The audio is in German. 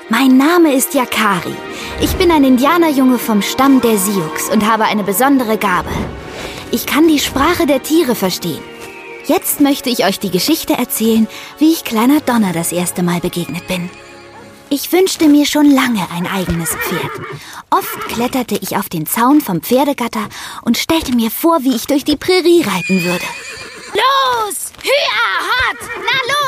Mein Name ist Yakari. Ich bin ein Indianerjunge vom Stamm der Sioux und habe eine besondere Gabe. Ich kann die Sprache der Tiere verstehen. Jetzt möchte ich euch die Geschichte erzählen, wie ich kleiner Donner das erste Mal begegnet bin. Ich wünschte mir schon lange ein eigenes Pferd. Oft kletterte ich auf den Zaun vom Pferdegatter und stellte mir vor, wie ich durch die Prärie reiten würde. Los! Hüa, hart! Na los!